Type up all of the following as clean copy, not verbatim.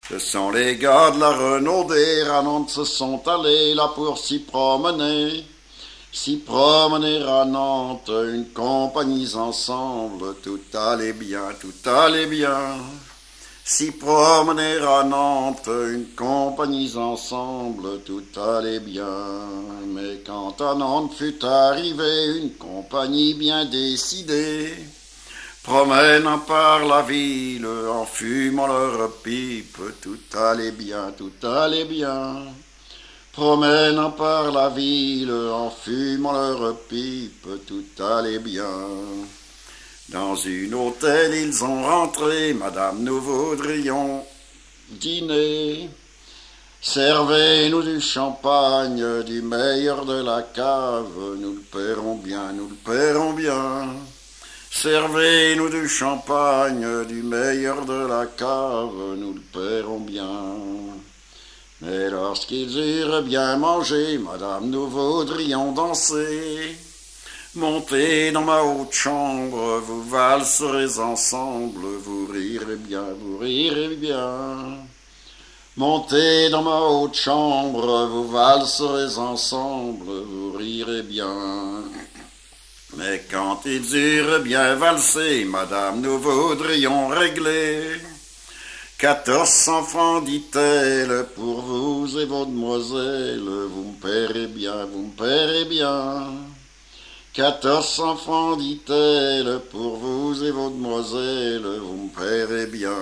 Ce sont les gars de la Renaudère, à Nantes se sont allés là pour s'y promener. S'y promener à Nantes, une compagnie ensemble, tout allait bien, tout allait bien. S'y promener à Nantes, une compagnie ensemble, tout allait bien. Mais quand à Nantes fut arrivée une compagnie bien décidée, promenant par la ville, en fumant leur pipe, tout allait bien, tout allait bien. Promenant par la ville, en fumant leur pipe, tout allait bien. Dans une hôtel, ils ont rentré, Madame, nous voudrions dîner. Servez-nous du champagne, du meilleur de la cave, nous le paierons bien, nous le paierons bien. Servez-nous du champagne, du meilleur de la cave, nous le paierons bien. Mais lorsqu'ils eurent bien mangé, Madame, nous voudrions danser. Montez dans ma haute chambre, vous valserez ensemble, vous rirez bien, vous rirez bien. Montez dans ma haute chambre, vous valserez ensemble, vous rirez bien. Mais quand ils eurent bien valsé, Madame, nous voudrions régler 1400 francs, dit-elle, pour vous et vos demoiselles, vous me paierez bien, vous me paierez bien. 1400 francs, dit-elle, pour vous et vos demoiselles, vous me paierez bien.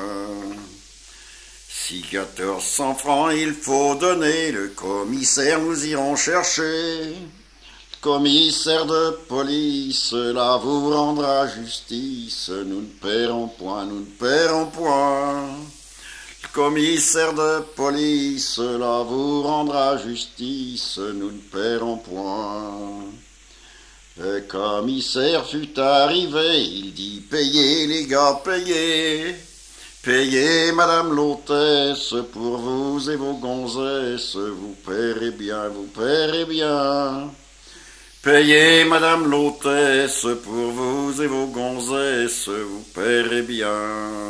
Si 1400 francs il faut donner, le commissaire nous irons chercher. Le commissaire de police, là vous rendra justice, nous ne paierons point, nous ne paierons point. Le commissaire de police, là vous rendra justice, nous ne paierons point. Le commissaire fut arrivé, il dit payez les gars, payez. Payez madame l'hôtesse, pour vous et vos gonzesses, vous paierez bien, vous paierez bien. Payez madame l'hôtesse, pour vous et vos gonzesses, vous paierez bien.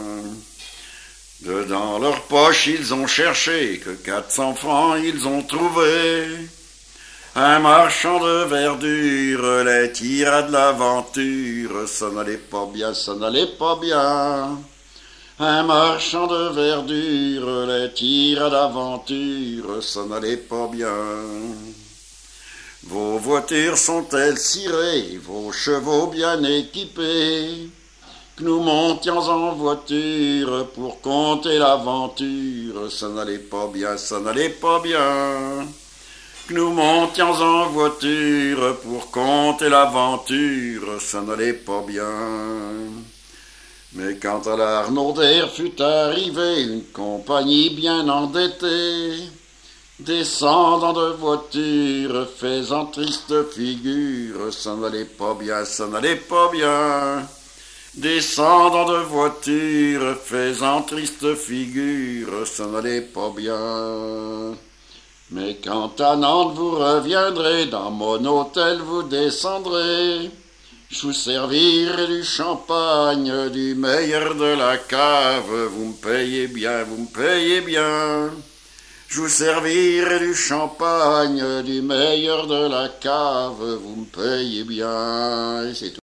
Dedans leur poche ils ont cherché, que 400 francs ils ont trouvé. Un marchand de verdure les tira de l'aventure, ça n'allait pas bien, ça n'allait pas bien. Un marchand de verdure les tira d'aventure, ça n'allait pas bien. Vos voitures sont-elles cirées, vos chevaux bien équipés, que nous montions en voiture pour compter l'aventure, ça n'allait pas bien, ça n'allait pas bien. Que nous montions en voiture pour compter l'aventure, ça n'allait pas bien. Mais quand à la Renaudère fut arrivée une compagnie bien endettée, descendant de voiture, faisant triste figure, ça n'allait pas bien, ça n'allait pas bien. Descendant de voiture, faisant triste figure, ça n'allait pas bien. Mais quand à Nantes vous reviendrez, dans mon hôtel vous descendrez. Je vous servirai du champagne, du meilleur de la cave, vous me payez bien, vous me payez bien. Je vous servirai du champagne, du meilleur de la cave, vous me payez bien. Et c'est tout.